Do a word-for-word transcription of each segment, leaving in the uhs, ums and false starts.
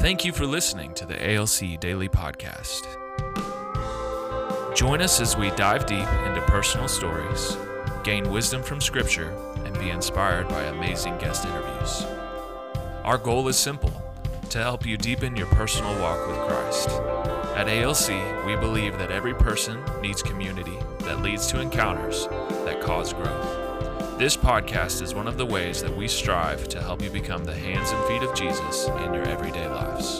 Thank you for listening to the A L C Daily Podcast. Join us as we dive deep into personal stories, gain wisdom from Scripture, and be inspired by amazing guest interviews. Our goal is simple, to help you deepen your personal walk with Christ. At A L C, we believe that every person needs community that leads to encounters that cause growth. This podcast is one of the ways that we strive to help you become the hands and feet of Jesus in your everyday lives.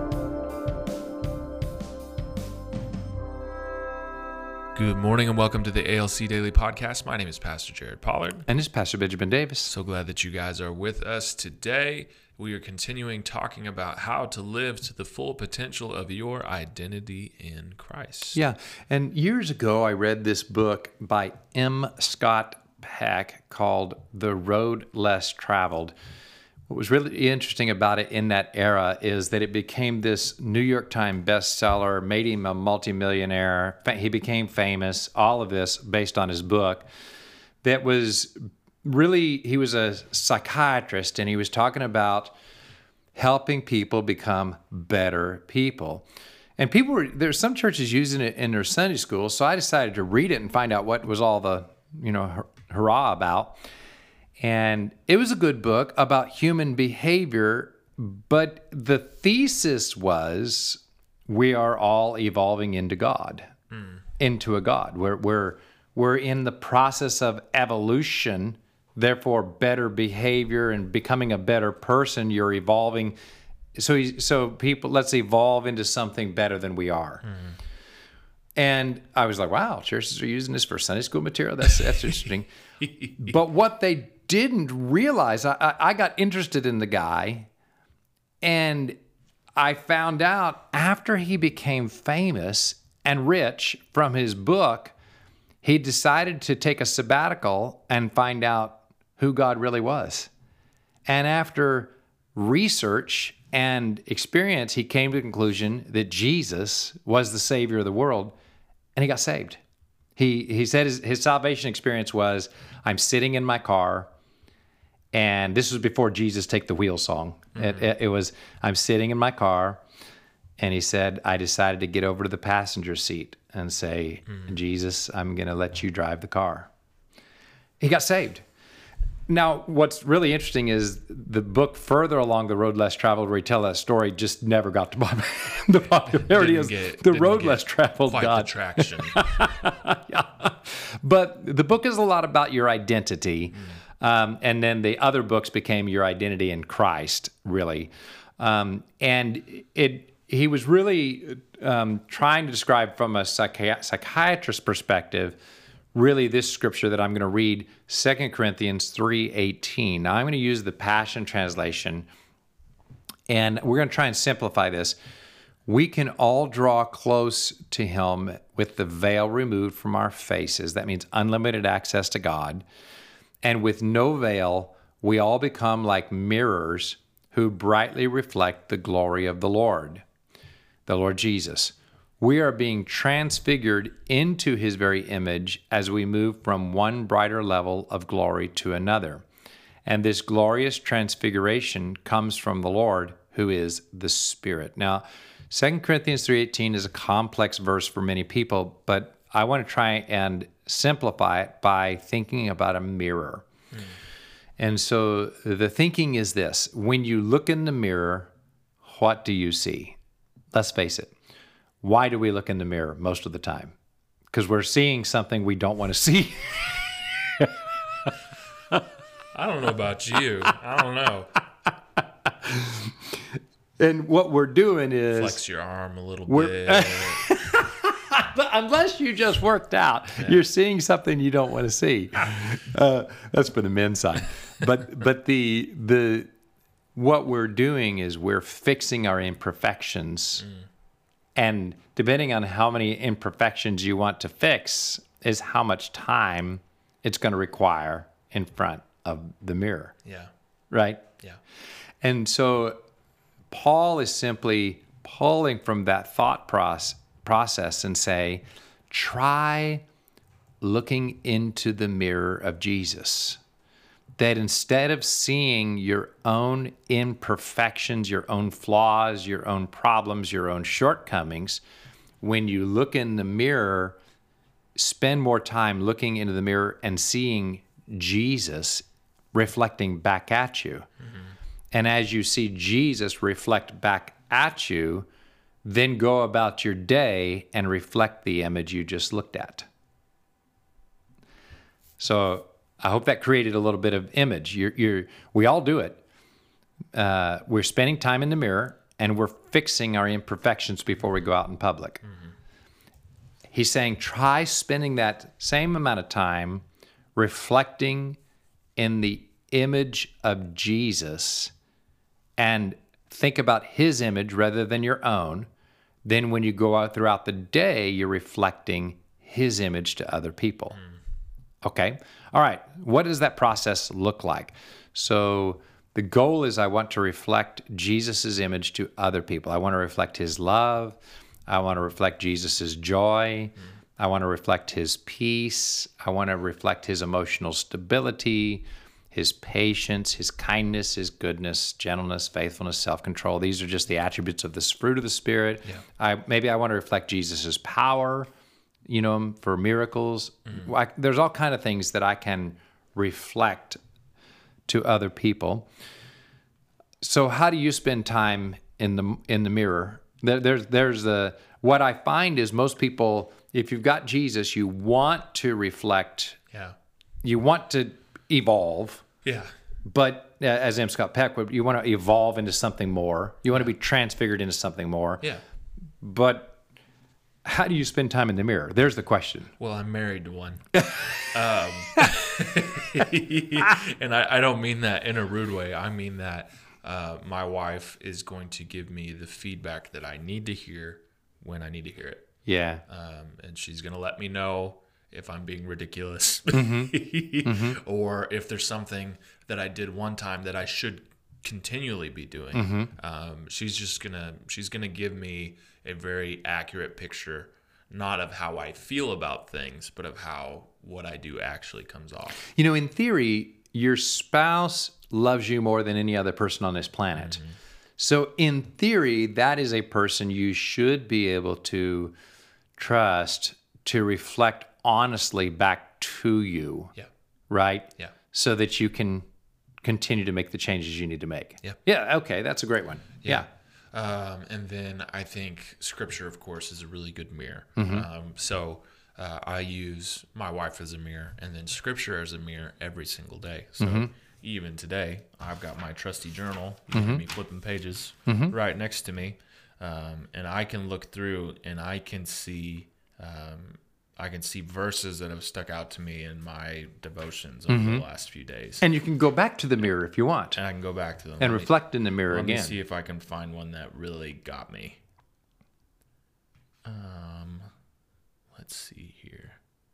Good morning and welcome to the A L C Daily Podcast. My name is Pastor Jared Pollard. And this is Pastor Benjamin Davis. So glad that you guys are with us today. We are continuing talking about how to live to the full potential of your identity in Christ. Yeah, and years ago I read this book by M. Scott Peck called The Road Less Traveled. What was really interesting about it in that era is that it became this New York Times bestseller, made him a multimillionaire. He became famous, all of this based on his book. That was really, he was a psychiatrist, and he was talking about helping people become better people. And people were, there's some churches using it in their Sunday school, so I decided to read it and find out what was all the, you know, hurrah about. And it was a good book about human behavior, but the thesis was we are all evolving into God, mm. into a God. We're, we're, we're in the process of evolution, therefore better behavior and becoming a better person. You're evolving. So, so people, let's evolve into something better than we are. Mm. And I was like, wow, churches are using this for Sunday school material. That's that's interesting. But what they didn't realize, I, I got interested in the guy, and I found out after he became famous and rich from his book, he decided to take a sabbatical and find out who God really was. And after research and experience, he came to the conclusion that Jesus was the Savior of the world, and he got saved. He he said his, his salvation experience was, I'm sitting in my car, and this was before Jesus Take the Wheel song. Mm-hmm. It, it, it was, I'm sitting in my car, and he said, I decided to get over to the passenger seat and say, mm-hmm. Jesus, I'm going to let you drive the car. He got saved. Now, what's really interesting is the book further along the road less traveled, where he tell that story, just never got to pop- the popularity is get, the road less traveled. Quite God. the traction. Yeah. But the book is a lot about your identity, mm. um, and then the other books became your identity in Christ, really. Um, and it he was really um, trying to describe from a psychi- psychiatrist perspective, really this scripture that I'm going to read, Second Corinthians three eighteen. Now, I'm going to use the Passion Translation, and we're going to try and simplify this. We can all draw close to him with the veil removed from our faces. That means unlimited access to God. And with no veil, we all become like mirrors who brightly reflect the glory of the Lord, the Lord Jesus. We are being transfigured into his very image as we move from one brighter level of glory to another. And this glorious transfiguration comes from the Lord, who is the Spirit. Now, Second Corinthians three eighteen is a complex verse for many people, but I want to try and simplify it by thinking about a mirror. Mm. And so the thinking is this: when you look in the mirror, what do you see? Let's face it. Why do we look in the mirror most of the time? Because we're seeing something we don't want to see. I don't know about you. I don't know. And what we're doing is... Flex your arm a little bit. But unless you just worked out, yeah. You're seeing something you don't want to see. Uh, that's for the men's side. But but the the what we're doing is we're fixing our imperfections. Mm. And depending on how many imperfections you want to fix is how much time it's going to require in front of the mirror. Yeah. Right? Yeah. And so Paul is simply pulling from that thought process, process and say, try looking into the mirror of Jesus. that instead of seeing your own imperfections, your own flaws, your own problems, your own shortcomings, when you look in the mirror, spend more time looking into the mirror and seeing Jesus reflecting back at you. Mm-hmm. And as you see Jesus reflect back at you, then go about your day and reflect the image you just looked at. So I hope that created a little bit of image. You're, you're, we all do it. Uh, we're spending time in the mirror and we're fixing our imperfections before we go out in public. Mm-hmm. He's saying, try spending that same amount of time reflecting in the image of Jesus and think about his image rather than your own. Then when you go out throughout the day, you're reflecting his image to other people. Mm. Okay. All right. What does that process look like? So the goal is I want to reflect Jesus's image to other people. I want to reflect his love. I want to reflect Jesus's joy. Mm. I want to reflect his peace. I want to reflect his emotional stability, his patience, his kindness, his goodness, gentleness, faithfulness, self-control. These are just the attributes of this fruit of the Spirit. Yeah. I, maybe I want to reflect Jesus's power, you know, for miracles. Mm. I, there's all kind of things that I can reflect to other people. So how do you spend time in the in the mirror? There, there's there's the what I find is most people, if you've got Jesus, you want to reflect. Yeah. You want to evolve. Yeah. But uh, as M. Scott Peck would, you want to evolve into something more. You want to be transfigured into something more. Yeah. But how do you spend time in the mirror? There's the question. Well, I'm married to one. um, and I, I don't mean that in a rude way. I mean that uh, my wife is going to give me the feedback that I need to hear when I need to hear it. Yeah. Um, and she's going to let me know if I'm being ridiculous mm-hmm. Mm-hmm. or if there's something that I did one time that I should continually be doing. Mm-hmm. Um, she's just gonna she's gonna give me a very accurate picture, not of how I feel about things, but of how what I do actually comes off. You know, in theory, your spouse loves you more than any other person on this planet. Mm-hmm. So in theory, that is a person you should be able to trust to reflect honestly back to you. Yeah. Right? Yeah. So that you can continue to make the changes you need to make. Yeah. Yeah. Okay. That's a great one. Yeah. yeah. Um, and then I think Scripture, of course, is a really good mirror. Mm-hmm. Um, so uh, I use my wife as a mirror and then Scripture as a mirror every single day. So mm-hmm. even today, I've got my trusty journal, you mm-hmm. know, me flipping pages mm-hmm. right next to me. Um, and I can look through and I can see um, I can see verses that have stuck out to me in my devotions over mm-hmm. the last few days. And you can go back to the mirror if you want. And I can go back to them. And let reflect me, in the mirror let again. Let me see if I can find one that really got me. Um, let's see here.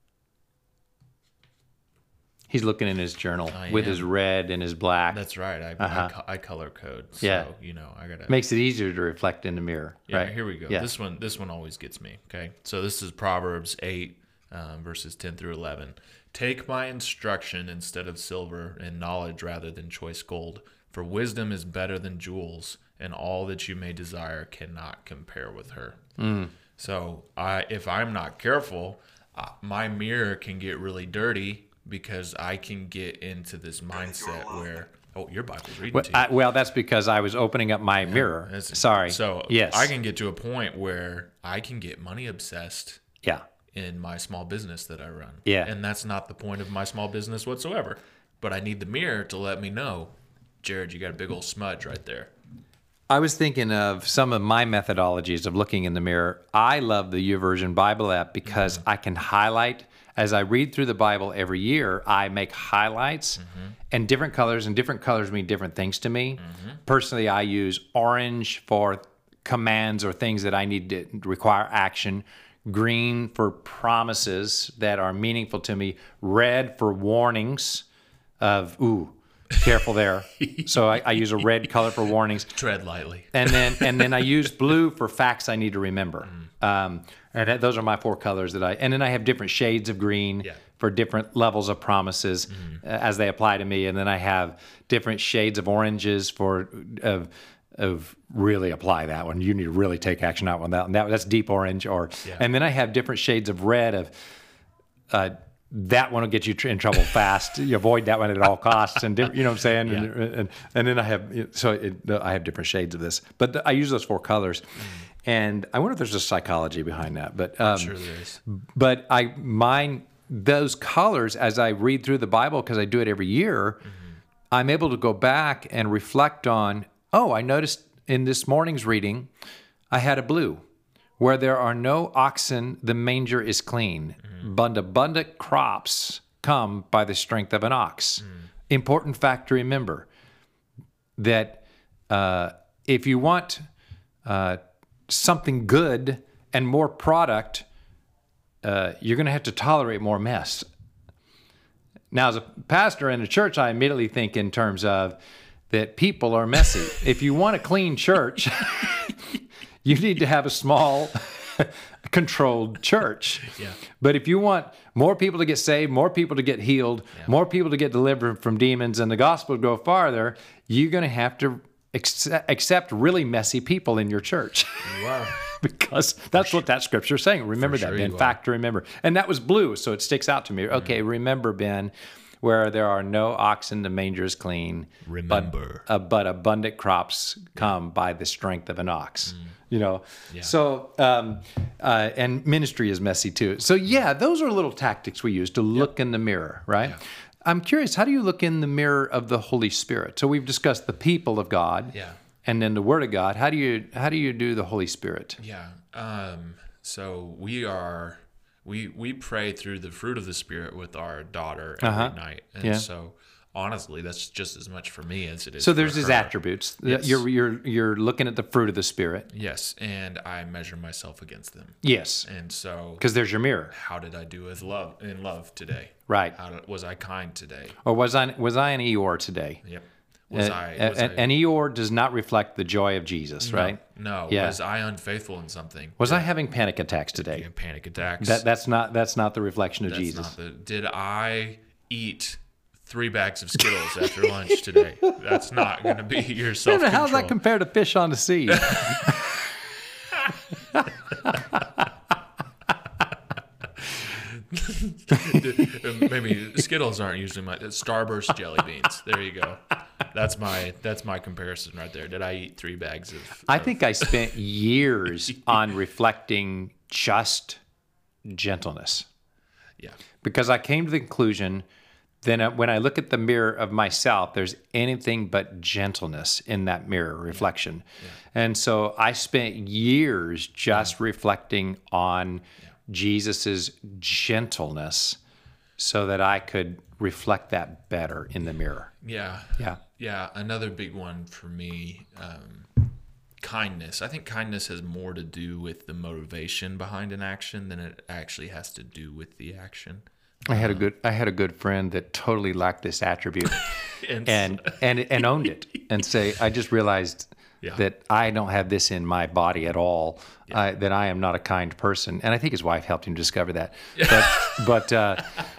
He's looking in his journal I with am. his red and his black. That's right. I, uh-huh. I, co- I color code. So, yeah. you know, I got to... Makes it easier to reflect in the mirror. Yeah, right. Here we go. Yeah. This one This one always gets me, okay? So this is Proverbs eight, um, verses ten through eleven. Take my instruction instead of silver and knowledge rather than choice gold. For wisdom is better than jewels, and all that you may desire cannot compare with her. Mm. So I, if I'm not careful, uh, my mirror can get really dirty because I can get into this mindset where, oh, your Bible's reading well, to you. I, well, that's because I was opening up my yeah, mirror. Sorry. So yes. I can get to a point where I can get money obsessed. Yeah. In my small business that I run. Yeah. And that's not the point of my small business whatsoever. But I need the mirror to let me know, Jared, you got a big old smudge right there. I was thinking of some of my methodologies of looking in the mirror. I love the YouVersion Bible app because mm-hmm. I can highlight. As I read through the Bible every year, I make highlights mm-hmm. and different colors, and different colors mean different things to me. Mm-hmm. Personally, I use orange for commands or things that I need to require action. Green for promises that are meaningful to me. Red for warnings of, ooh, careful there. So I, I use a red color for warnings. Tread lightly. And then and then I use blue for facts I need to remember. Mm. Um, And that, those are my four colors that I, and then I have different shades of green Yeah. for different levels of promises uh, as they apply to me. And then I have different shades of oranges for, of, of really apply that one. You need to really take action out on that one. That, that's deep orange. Or, Yeah. and then I have different shades of red of, uh, that one will get you tr- in trouble fast. You avoid that one at all costs, and diff- you know what I'm saying. Yeah. And, and and then I have so it, I have different shades of this, but th- I use those four colors, and I wonder if there's a psychology behind that. But um, Sure there is. but I mine those colors as I read through the Bible because I do it every year. I'm able to go back and reflect on. Oh, I noticed in this morning's reading, I had a blue. Where there are no oxen, the manger is clean. Mm-hmm. But abundant crops come by the strength of an ox. Mm. Important fact to remember that uh, if you want uh, something good and more product, uh, you're going to have to tolerate more mess. Now, as a pastor in a church, I immediately think in terms of that people are messy. If you want a clean church, you need to have a small, controlled church. Yeah. But if you want more people to get saved, more people to get healed, Yeah. more people to get delivered from demons, and the gospel to go farther, you're going to have to accept, accept really messy people in your church. Wow. Because that's what that scripture is saying. Remember For that, sure Ben. you Fact to remember. And that was blue, so it sticks out to me. Okay, remember, Ben, where there are no oxen, the manger is clean. Remember. But, uh, but abundant crops come by the strength of an ox. You know, Yeah. so um, uh, and ministry is messy too. So yeah, those are little tactics we use to look in the mirror, right? Yeah. I'm curious, how do you look in the mirror of the Holy Spirit? So we've discussed the people of God, Yeah. and then the Word of God. How do you how do you do the Holy Spirit? Yeah. Um, so we are we we pray through the fruit of the Spirit with our daughter every Uh-huh. night, and Yeah. so honestly, that's just as much for me as it is. So for there's his her. attributes. Yes. You're you're you're looking at the fruit of the Spirit. Yes, and I measure myself against them, Yes, and so because there's your mirror, how did I do with love in love today? right? How did, was I kind today? Or was I was I an Eeyore today? Yep. Was Uh, I? Was a- I an Eeyore does not reflect the joy of Jesus, right? No. Yeah. Was I unfaithful in something? Was I having panic attacks today? Had panic attacks? That that's not that's not the reflection of That's Jesus. not the, did I eat three bags of Skittles after lunch today? That's not going to be your self control. How's that compare to fish on the sea? Maybe Skittles aren't usually my Starburst jelly beans. There you go. That's my that's my comparison right there. Did I eat three bags of? I of- think I spent years on reflecting just gentleness Yeah. because I came to the conclusion then uh, when I look at the mirror of myself, there's anything but gentleness in that mirror reflection. And so I spent years just reflecting on Jesus's gentleness so that I could reflect that better in the mirror. Yeah. Yeah. Yeah. Another big one for me, um, kindness. I think kindness has more to do with the motivation behind an action than it actually has to do with the action. I had a good I had a good friend that totally lacked this attribute And, and and and owned it and say, I just realized Yeah. that I don't have this in my body at all, uh, that I am not a kind person. And I think his wife helped him discover that. But but uh,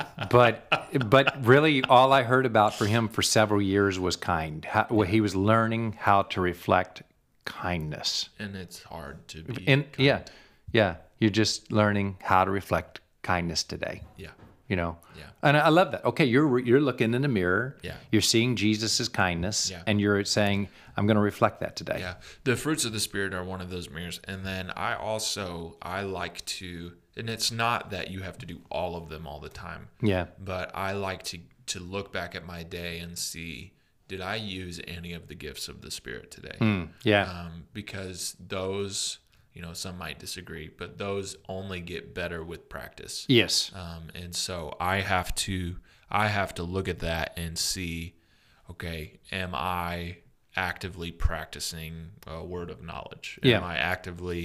but but really all I heard about for him for several years was kind. How, well, he was learning how to reflect kindness. and it's hard to be. And kind. yeah, yeah, you're just learning how to reflect kindness today. Yeah. You know, Yeah. and I love that. Okay, you're you're looking in the mirror. Yeah. You're seeing Jesus's kindness, Yeah. and you're saying, "I'm going to reflect that today." Yeah. The fruits of the Spirit are one of those mirrors. And then I also, I like to, and it's not that you have to do all of them all the time, Yeah. but I like to, to look back at my day and see, did I use any of the gifts of the Spirit today? Mm, yeah. Um, because those, you know, some might disagree, but those only get better with practice. Yes. Um, and so I have to I have to look at that and see, okay, am I actively practicing a word of knowledge? Yeah. Am I actively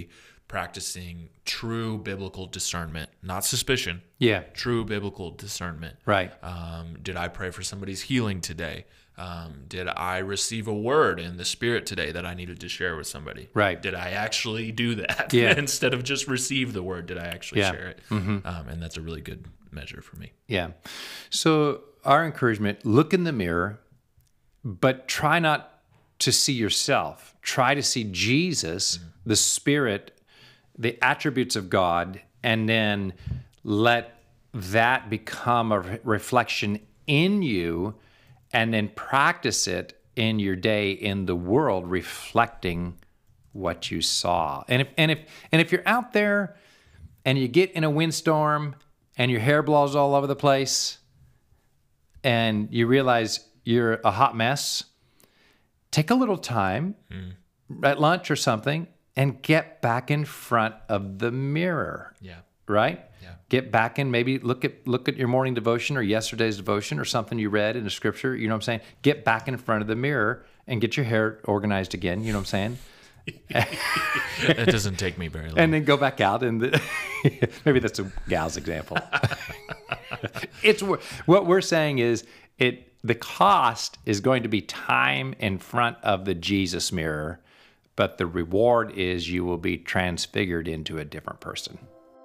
practicing true biblical discernment, not suspicion. Yeah. True biblical discernment. Right. Um, did I pray for somebody's healing today? Um, did I receive a word in the Spirit today that I needed to share with somebody? Right. Did I actually do that? Yeah. Instead of just receive the word, did I actually Yeah. share it? Mm-hmm. Um, and that's a really good measure for me. Yeah. So our encouragement, look in the mirror, but try not to see yourself. Try to see Jesus, mm-hmm. the Spirit, the attributes of God, and then let that become a re- reflection in you, and then practice it in your day in the world, reflecting what you saw. And if and if and if you're out there and you get in a windstorm and your hair blows all over the place and you realize you're a hot mess, take a little time mm. at lunch or something and get back in front of the mirror. Yeah. Right? Yeah. Get back in, maybe look at look at your morning devotion or yesterday's devotion or something you read in the scripture, you know what I'm saying? Get back in front of the mirror and get your hair organized again, you know what I'm saying? It doesn't take me very long. And then go back out and the, maybe that's a gal's example. It's what we're saying is it the cost is going to be time in front of the Jesus mirror, but the reward is you will be transfigured into a different person.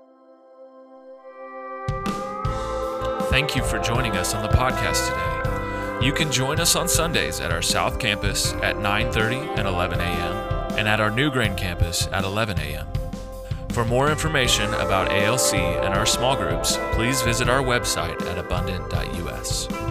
Thank you for joining us on the podcast today. You can join us on Sundays at our South Campus at nine thirty and eleven a.m. and at our New Grain Campus at eleven a.m. For more information about A L C and our small groups, please visit our website at abundant dot U S.